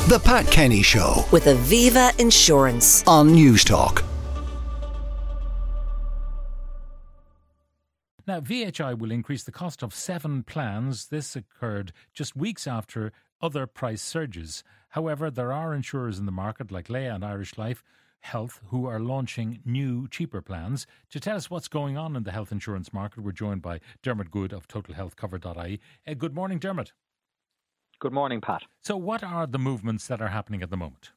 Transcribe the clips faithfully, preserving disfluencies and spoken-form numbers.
The Pat Kenny Show with Aviva Insurance on Newstalk. Now, V H I will increase the cost of seven plans. This occurred just weeks after other price surges. However, there are insurers in the market like Leia and Irish Life Health who are launching new, cheaper plans. To tell us what's going on in the health insurance market, we're joined by Dermot Good of total health cover dot I E. Uh, good morning, Dermot. Good morning, Pat. So what are the movements that are happening at the moment?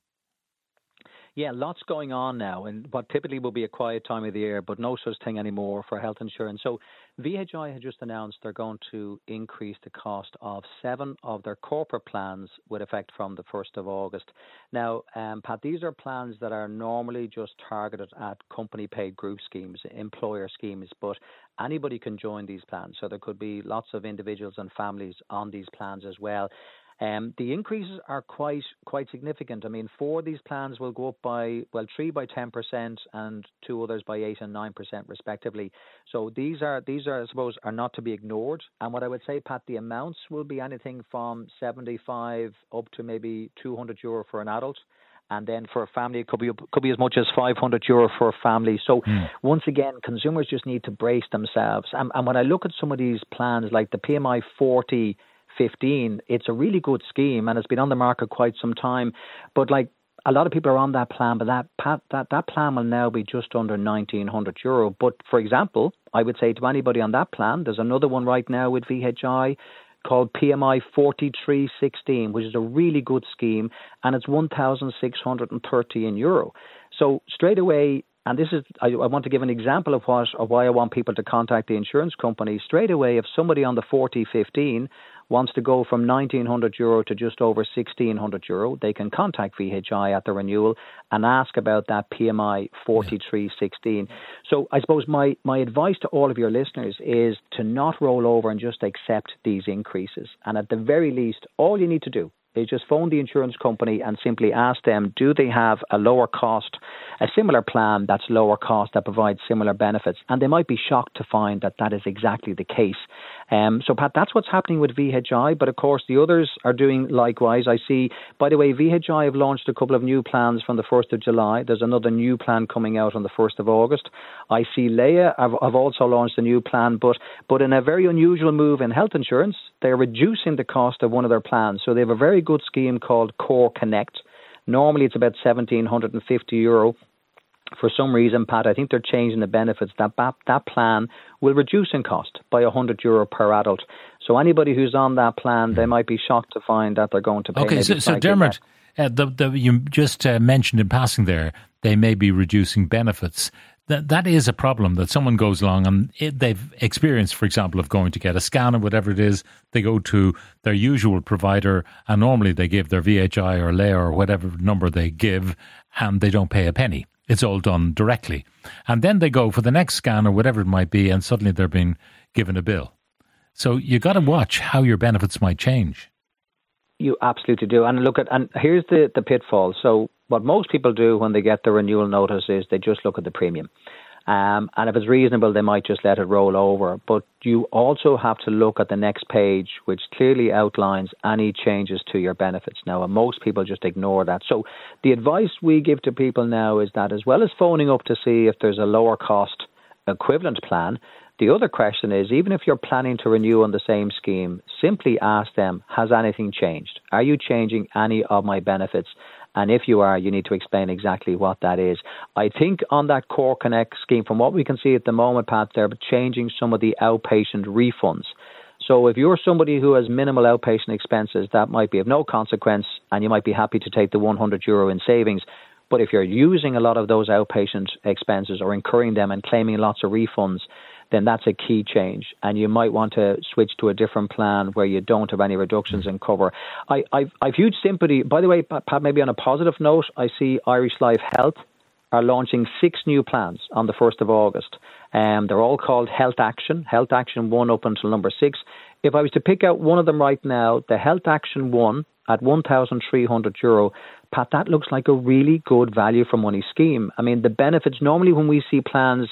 Yeah, lots going on now, and what typically will be a quiet time of the year, but no such thing anymore for health insurance. So V H I had just announced they're going to increase the cost of seven of their corporate plans with effect from the first of August. Now, um, Pat, these are plans that are normally just targeted at company-paid group schemes, employer schemes, but anybody can join these plans. So there could be lots of individuals and families on these plans as well. Um, the increases are quite quite significant. I mean, four of these plans will go up by, well, three by ten percent and two others by eight and nine percent respectively. So these are, these are, I suppose, are not to be ignored. And what I would say, Pat, the amounts will be anything from seventy-five up to maybe two hundred euro for an adult. And then for a family, it could be could be as much as five hundred euro for a family. So mm. once again, consumers just need to brace themselves. And, and when I look at some of these plans, like the P M I forty fifteen, it's a really good scheme and it's been on the market quite some time. But like a lot of people are on that plan, but that that that plan will now be just under nineteen hundred euro. But for example, I would say to anybody on that plan, there's another one right now with V H I called P M I forty-three sixteen, which is a really good scheme, and it's one thousand six hundred thirty in euro. So straight away, and this is, I, I want to give an example of what, of why I want people to contact the insurance company. Straight away, if somebody on the forty fifteen wants to go from nineteen hundred euro to just over sixteen hundred euro, they can contact V H I at the renewal and ask about that P M I forty-three sixteen. So I suppose my, my advice to all of your listeners is to not roll over and just accept these increases. And at the very least, all you need to do is just phone the insurance company and simply ask them, do they have a lower cost, a similar plan that's lower cost that provides similar benefits? And they might be shocked to find that that is exactly the case. Um, so, Pat, that's what's happening with V H I. But, of course, the others are doing likewise. I see, by the way, V H I have launched a couple of new plans from the first of July. There's another new plan coming out on the first of August. I see Leia have, have also launched a new plan, but, but in a very unusual move in health insurance, they're reducing the cost of one of their plans. So they have a very good scheme called Core Connect. Normally it's about one thousand seven hundred fifty euro. For some reason, Pat, I think they're changing the benefits. That that plan will reduce in cost by one hundred euro per adult. So anybody who's on that plan, they might be shocked to find that they're going to pay. Okay, so, so Dermot, uh, the, the, you just uh, mentioned in passing there, they may be reducing benefits. That that is a problem, that someone goes along and it, they've experienced, for example, of going to get a scan or whatever it is. They go to their usual provider and normally they give their V H I or Leia or whatever number they give and they don't pay a penny. It's all done directly. And then they go for the next scan or whatever it might be and suddenly they're being given a bill. So you got to watch how your benefits might change. You absolutely do. And look at, and here's the, the pitfall. So what most people do when they get the renewal notice is they just look at the premium. Um, and if it's reasonable, they might just let it roll over. But you also have to look at the next page, which clearly outlines any changes to your benefits. Now, and most people just ignore that. So the advice we give to people now is that as well as phoning up to see if there's a lower cost equivalent plan, the other question is, even if you're planning to renew on the same scheme, simply ask them, has anything changed? Are you changing any of my benefits? And if you are, you need to explain exactly what that is. I think on that Core Connect scheme, from what we can see at the moment, Pat, they're changing some of the outpatient refunds. So if you're somebody who has minimal outpatient expenses, that might be of no consequence, and you might be happy to take the one hundred euro in savings. But if you're using a lot of those outpatient expenses or incurring them and claiming lots of refunds, then that's a key change. And you might want to switch to a different plan where you don't have any reductions in cover. I, I've, I've huge sympathy. By the way, Pat, maybe on a positive note, I see Irish Life Health are launching six new plans on the first of August. Um, they're all called Health Action, Health Action one up until number six. If I was to pick out one of them right now, the Health Action one at one thousand three hundred euro, Pat, that looks like a really good value for money scheme. I mean, the benefits, normally when we see plans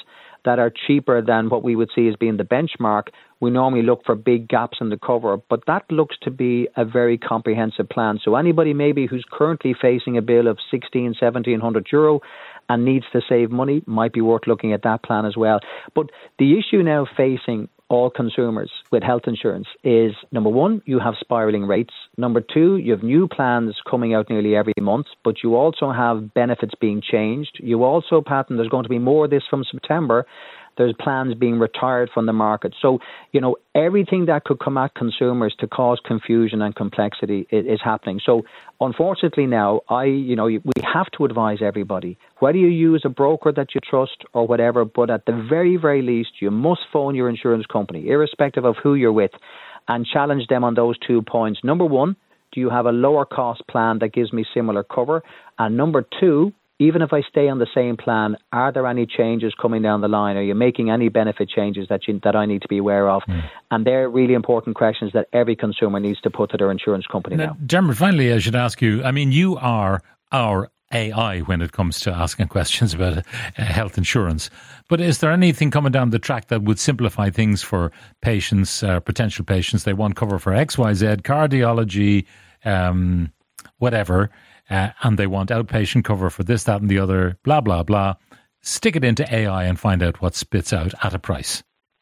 that are cheaper than what we would see as being the benchmark, we normally look for big gaps in the cover. But that looks to be a very comprehensive plan. So anybody maybe who's currently facing a bill of sixteen, seventeen hundred euro and needs to save money might be worth looking at that plan as well. But the issue now facing all consumers with health insurance is, number one, you have spiralling rates. Number two, you have new plans coming out nearly every month, but you also have benefits being changed. You also, Pat, and there's going to be more of this from September, there's plans being retired from the market. So, you know, everything that could come at consumers to cause confusion and complexity is, is happening. So, unfortunately now, I, you know, we have to advise everybody, whether you use a broker that you trust or whatever, but at the very, very least, you must phone your insurance company, irrespective of who you're with, and challenge them on those two points. Number one, do you have a lower cost plan that gives me similar cover? And number two, even if I stay on the same plan, are there any changes coming down the line? Are you making any benefit changes that you, that I need to be aware of? Mm. And they're really important questions that every consumer needs to put to their insurance company now. now. Dermot, finally, I should ask you, I mean, you are our A I when it comes to asking questions about uh, health insurance. But is there anything coming down the track that would simplify things for patients, uh, potential patients? They want cover for X Y Z, cardiology, um, whatever. Uh, and they want outpatient cover for this, that and the other, blah, blah, blah. Stick it into A I and find out what spits out at a price.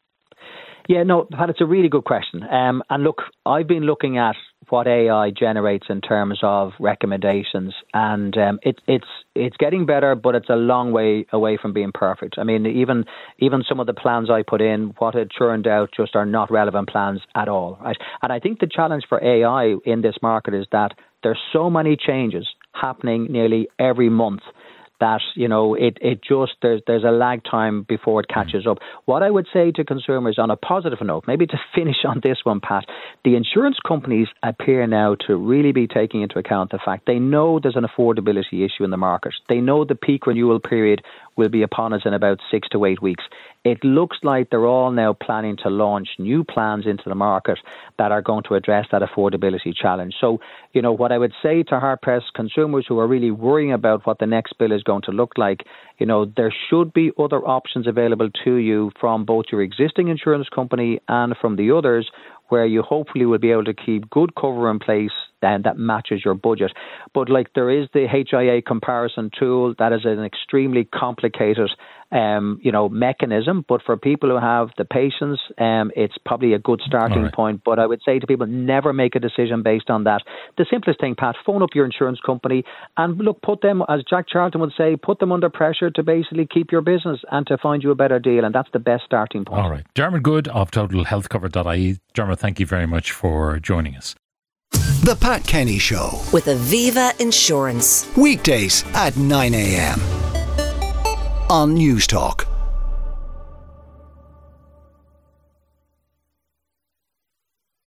Yeah, no, Pat, it's a really good question. Um, and look, I've been looking at what A I generates in terms of recommendations, and um, it, it's it's getting better, but it's a long way away from being perfect. I mean, even even some of the plans I put in, what it turned out just are not relevant plans at all. Right? And I think the challenge for A I in this market is that there's so many changes happening nearly every month that, you know, it, it just, there's there's a lag time before it catches up. What I would say to consumers on a positive note, maybe to finish on this one, Pat, the insurance companies appear now to really be taking into account the fact they know there's an affordability issue in the market. They know the peak renewal period will be upon us in about six to eight weeks. It looks like they're all now planning to launch new plans into the market that are going to address that affordability challenge. So, you know, what I would say to hard-pressed consumers who are really worrying about what the next bill is going to look like, you know, there should be other options available to you from both your existing insurance company and from the others, where you hopefully will be able to keep good cover in place then that matches your budget. But like there is the H I A comparison tool, that is an extremely complicated um, you know, mechanism. But for people who have the patience, um, it's probably a good starting right. point. But I would say to people, never make a decision based on that. The simplest thing, Pat, phone up your insurance company and look, put them, as Jack Charlton would say, put them under pressure to basically keep your business and to find you a better deal. And that's the best starting point. All right. Dermot Good of total health cover dot I E. Dermot, thank you very much for joining us. The Pat Kenny Show with Aviva Insurance. Weekdays at nine a.m. on News Talk.